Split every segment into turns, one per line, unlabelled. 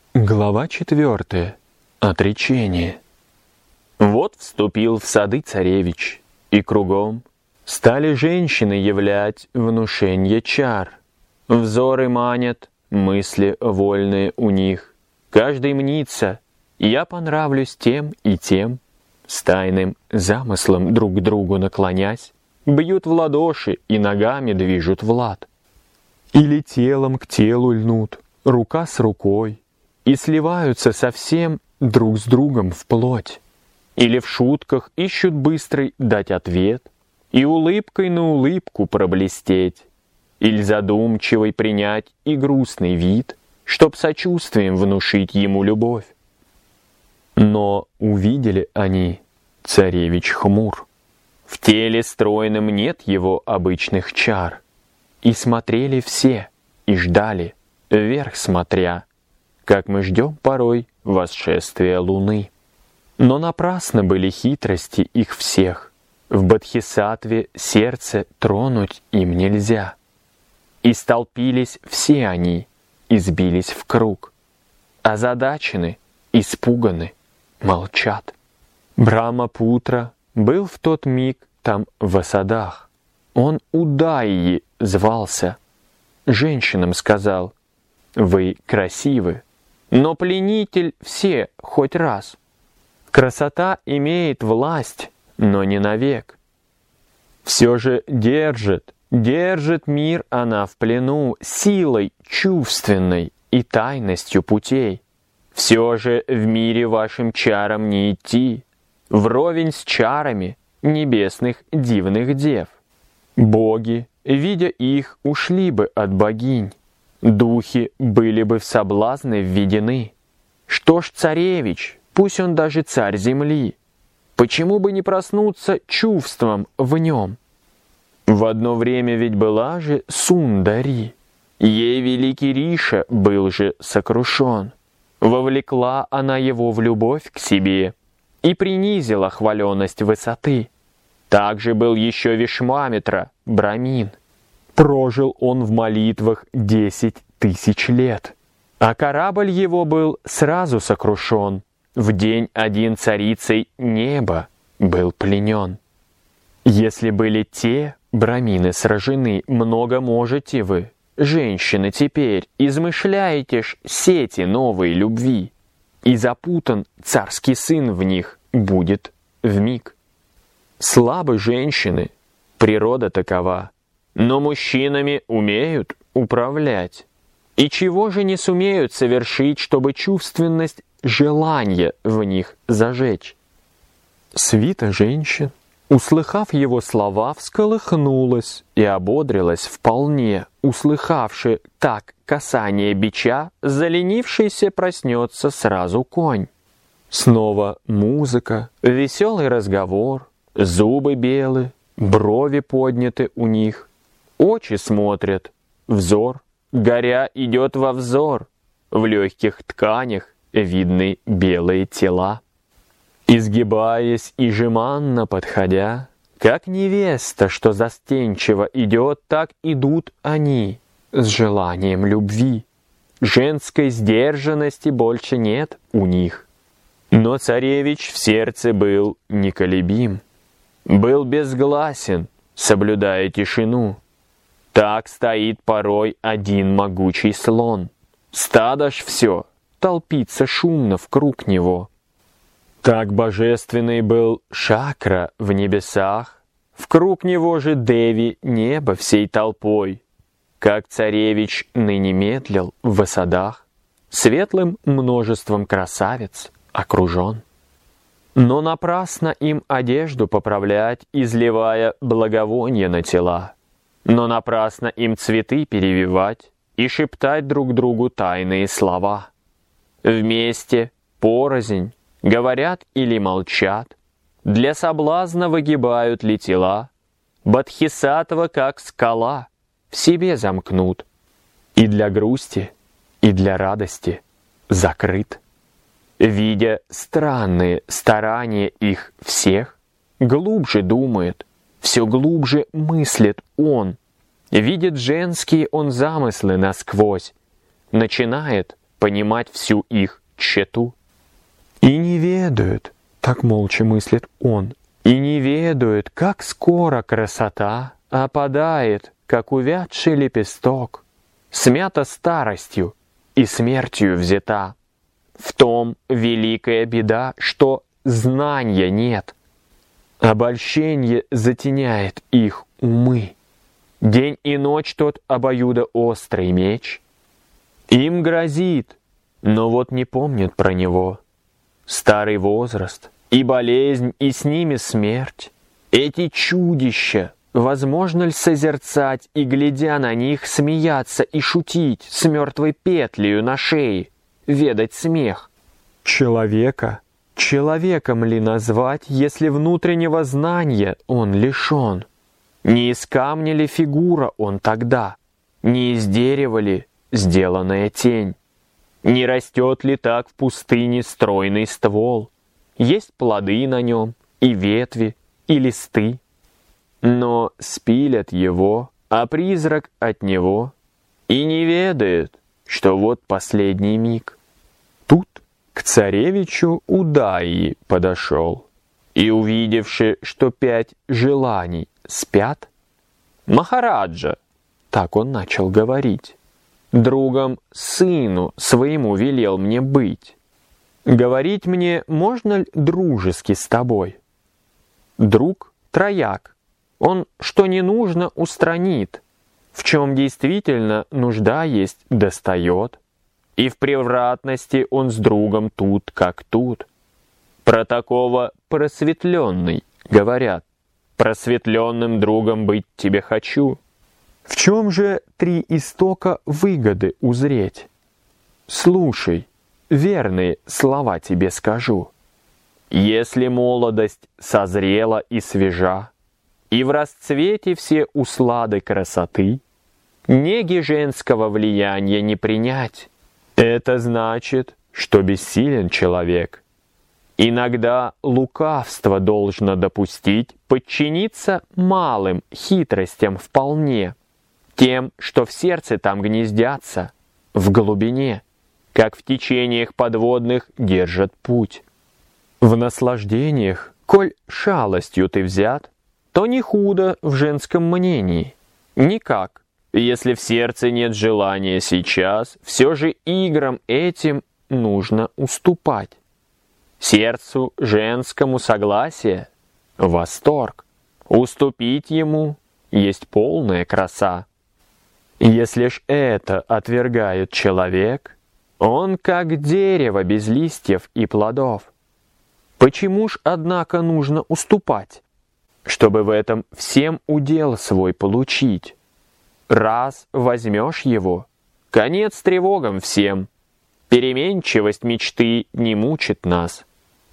Глава 4. Отречение. Вот вступил в сады царевич, и кругом стали женщины являть внушенье чар. Взоры манят, мысли вольные у них. Каждый мнится, я понравлюсь тем и тем. С тайным замыслом друг к другу наклонясь, бьют в ладоши и ногами движут в лад. Или телом к телу льнут, рука с рукой, и сливаются совсем друг с другом вплоть. Или в шутках ищут быстрый дать ответ, и улыбкой на улыбку проблестеть, или задумчивый принять и грустный вид, чтоб сочувствием внушить ему любовь. Но увидели они, царевич хмур, в теле стройном нет его обычных чар, и смотрели все, и ждали, вверх смотря, как мы ждем порой восшествия луны. Но напрасно были хитрости их всех. В Бодхисаттве сердце тронуть им нельзя. И столпились все они, и сбились в круг. Озадачены, испуганы, молчат. Брахмапутра был в тот миг там в садах. Он Удайи звался. Женщинам сказал: «Вы красивы, но пленитель все хоть раз. Красота имеет власть, но не навек. Все же держит мир она в плену силой чувственной и тайностью путей. Все же в мире вашим чарам не идти, вровень с чарами небесных дивных дев. Боги, видя их, ушли бы от богинь. Духи были бы в соблазны введены. Что ж царевич, пусть он даже царь земли, почему бы не проснуться чувством в нем? В одно время ведь была же Сундари, ей великий Риша был же сокрушен. Вовлекла она его в любовь к себе и принизила хваленность высоты. Также был еще Вишвамитра, брамин. Прожил он в молитвах 10 тысяч лет, а корабль его был сразу сокрушен. В день один царицей неба был пленен. Если были те брамины сражены, много можете вы, женщины, теперь измышляете ж сети новой любви, и запутан царский сын в них будет вмиг. Слабы женщины, природа такова, но мужчинами умеют управлять. И чего же не сумеют совершить, чтобы чувственность желания в них зажечь? Свита женщин, услыхав его слова, всколыхнулась и ободрилась вполне, услыхавши так касание бича, заленившийся проснется сразу конь. Снова музыка, веселый разговор, зубы белы, брови подняты у них, очи смотрят, взор, горя, идет во взор, в легких тканях видны белые тела. Изгибаясь и жеманно подходя, как невеста, что застенчиво идет, так идут они с желанием любви. Женской сдержанности больше нет у них. Но царевич в сердце был неколебим, был безгласен, соблюдая тишину. Так стоит порой один могучий слон. Стадо ж все толпится шумно вкруг него. Так божественный был Шакра в небесах, вкруг него же Деви небо всей толпой. Как царевич ныне медлил в садах, светлым множеством красавиц окружен. Но напрасно им одежду поправлять, изливая благовоние на тела. Но напрасно им цветы перевивать и шептать друг другу тайные слова. Вместе, порознь, говорят или молчат, для соблазна выгибают ли тела, Бодхисаттва, как скала, в себе замкнут, и для грусти, и для радости закрыт. Видя странные старания их всех, глубже думает, все глубже мыслит он, видит женские он замыслы насквозь, начинает понимать всю их тщету. И не ведают, так молча мыслит он, и не ведают, как скоро красота опадает, как увядший лепесток, смята старостью и смертью взята. В том великая беда, что знания нет. Обольщение затеняет их умы. День и ночь тот обоюдоострый меч им грозит, но вот не помнят про него. Старый возраст и болезнь, и с ними смерть. Эти чудища, возможно ли созерцать и, глядя на них, смеяться и шутить с мертвой петлею на шее, ведать смех? Человека человеком ли назвать, если внутреннего знания он лишен? Не из камня ли фигура он тогда? Не из дерева ли сделанная тень? Не растет ли так в пустыне стройный ствол? Есть плоды на нем, и ветви, и листы. Но спилят его, а призрак от него, и не ведает, что вот последний миг. Тут к царевичу Удаи подошел, и, увидевши, что 5 желаний спят, «Махараджа», так он начал говорить, «другом сыну своему велел мне быть. Говорить мне можно ли дружески с тобой? Друг трояк, он что не нужно устранит, в чем действительно нужда есть достает, и в превратности он с другом тут как тут. Про такого просветленный говорят, просветленным другом быть тебе хочу. В чем же 3 истока выгоды узреть? Слушай, верные слова тебе скажу. Если молодость созрела и свежа, и в расцвете все услады красоты, неги женского влияния не принять. Это значит, что бессилен человек. Иногда лукавство должно допустить, подчиниться малым хитростям вполне, тем, что в сердце там гнездятся, в глубине, как в течениях подводных держат путь. В наслаждениях, коль шалостью ты взят, то не худо в женском мнении, никак. Если в сердце нет желания сейчас, все же играм этим нужно уступать. Сердцу женскому согласие — восторг. Уступить ему есть полная краса. Если ж это отвергает человек, он как дерево без листьев и плодов. Почему ж, однако, нужно уступать? Чтобы в этом всем удел свой получить. Раз возьмешь его, конец тревогам всем. Переменчивость мечты не мучит нас.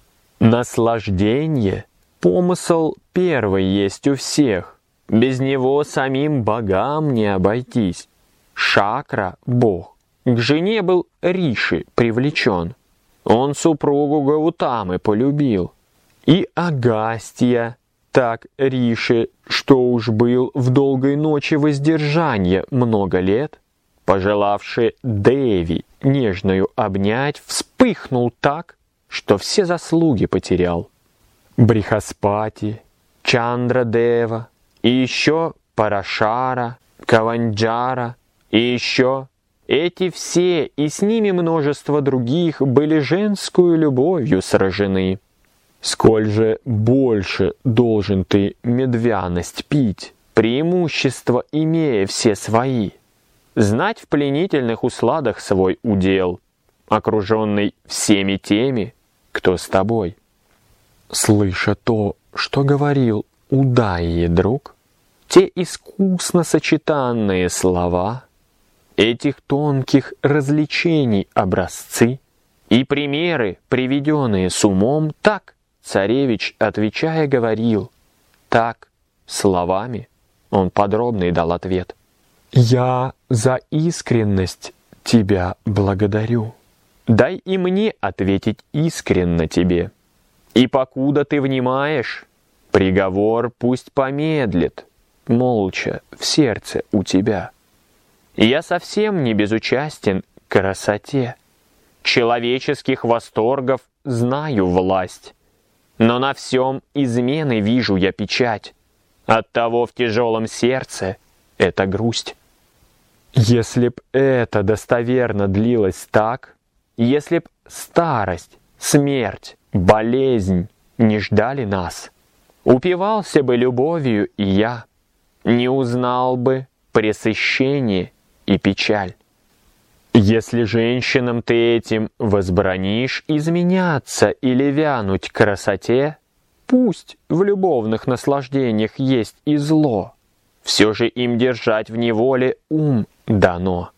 Наслаждение, помысл первый есть у всех. Без него самим богам не обойтись. Шакра, бог, к жене был Риши привлечен. Он супругу Гаутамы полюбил. И Агастья, так Риши, что уж был в долгой ночи воздержания много лет, пожелавший Деви нежную обнять, вспыхнул так, что все заслуги потерял. Брихаспати, Чандра-дева, и еще Парашара, Каванджара, и еще эти все, и с ними множество других, были женскую любовью сражены. Сколь же больше должен ты медвяность пить, преимущества имея все свои, знать в пленительных усладах свой удел, окруженный всеми теми, кто с тобой. Слыша то, что говорил Удаи друг, те искусно сочетанные слова, этих тонких развлечений образцы и примеры, приведенные с умом, так царевич, отвечая, говорил, так, словами, он подробный дал ответ. «Я за искренность тебя благодарю. Дай и мне ответить искренно тебе. И покуда ты внимаешь, приговор пусть помедлит, молча, в сердце у тебя. Я совсем не безучастен к красоте, человеческих восторгов знаю власть, но на всем измены вижу я печать, оттого в тяжелом сердце эта грусть. Если б это достоверно длилось так, если б старость, смерть, болезнь не ждали нас, упивался бы любовью и я, не узнал бы пресыщение и печаль. Если женщинам ты этим возбранишь изменяться или вянуть красоте, пусть в любовных наслаждениях есть и зло, все же им держать в неволе ум дано.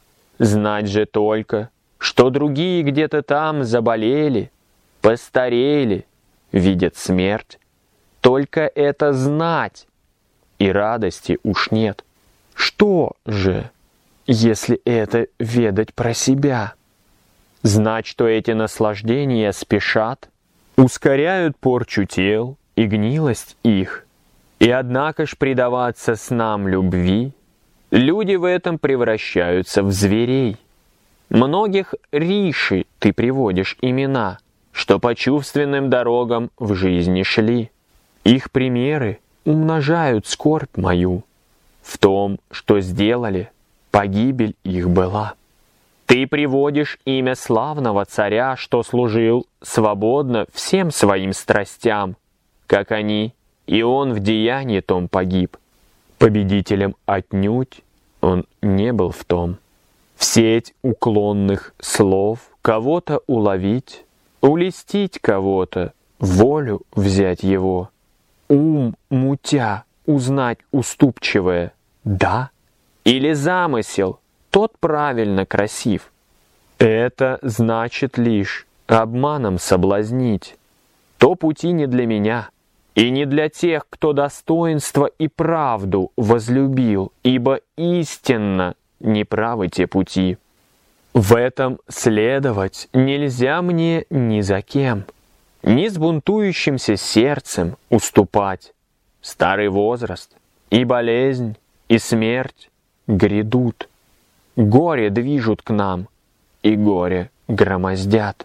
Знать же только, что другие где-то там заболели, постарели, видят смерть. Только это знать, и радости уж нет. Что же, если это ведать про себя? Знать, что эти наслаждения спешат, ускоряют порчу тел и гнилость их, и однако ж предаваться снам любви, люди в этом превращаются в зверей. Многих риши ты приводишь имена, что по чувственным дорогам в жизни шли. Их примеры умножают скорбь мою. В том, что сделали, погибель их была. Ты приводишь имя славного царя, что служил свободно всем своим страстям, как они, и он в деянии том погиб. Победителем отнюдь он не был в том. В сеть уклонных слов кого-то уловить, улестить кого-то, волю взять его, ум мутя узнать уступчивое, да, или замысел, тот правильно красив. Это значит лишь обманом соблазнить. То пути не для меня, и не для тех, кто достоинство и правду возлюбил, ибо истинно неправы те пути. В этом следовать нельзя мне ни за кем, ни с бунтующимся сердцем уступать. Старый возраст и болезнь, и смерть грядут. Горе движут к нам, и горе громоздят.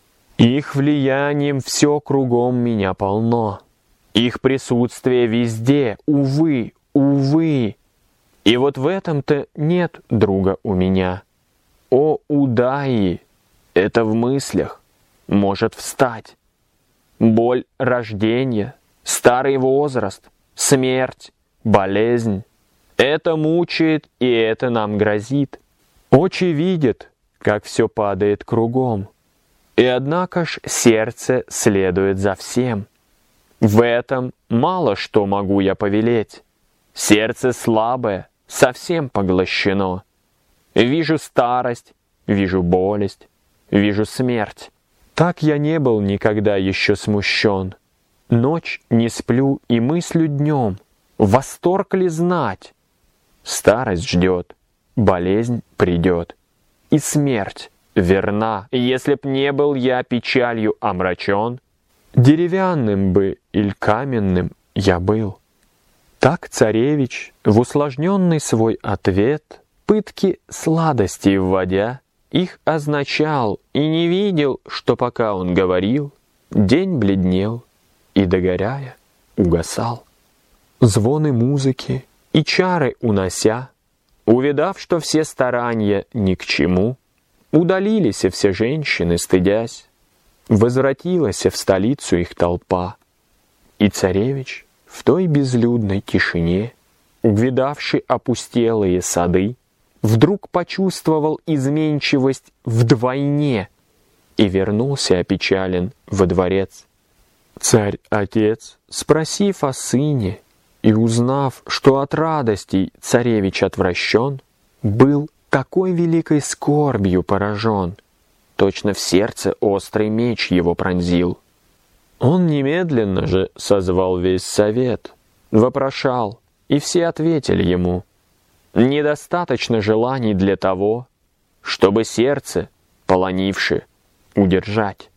Их влиянием все кругом меня полно. Их присутствие везде, увы, увы. И вот в этом-то нет друга у меня. О, удаи! Это в мыслях может встать. Боль рождения, старый возраст, смерть, болезнь. Это мучает, и это нам грозит. Очи видят, как все падает кругом. И однако ж сердце следует за всем. В этом мало что могу я повелеть. Сердце слабое, совсем поглощено. Вижу старость, вижу болезнь, вижу смерть. Так я не был никогда еще смущен. Ночь не сплю и мыслю днем. Восторг ли знать? Старость ждет, болезнь придет, и смерть верна. Если б не был я печалью омрачен, деревянным бы или каменным я был. Так царевич, в усложненный свой ответ, пытки сладостей вводя, их означал и не видел, что пока он говорил, день бледнел и, догоряя, угасал. Звоны музыки и чары унося, увидав, что все старания ни к чему, удалились все женщины, стыдясь, возвратилась в столицу их толпа, и царевич в той безлюдной тишине, увидавший опустелые сады, вдруг почувствовал изменчивость вдвойне и вернулся опечален во дворец. Царь-отец, спросив о сыне и узнав, что от радостей царевич отвращен, был такой великой скорбью поражен, точно в сердце острый меч его пронзил. Он немедленно же созвал весь совет, вопрошал, и все ответили ему: недостаточно желаний для того, чтобы сердце, полонивши, удержать.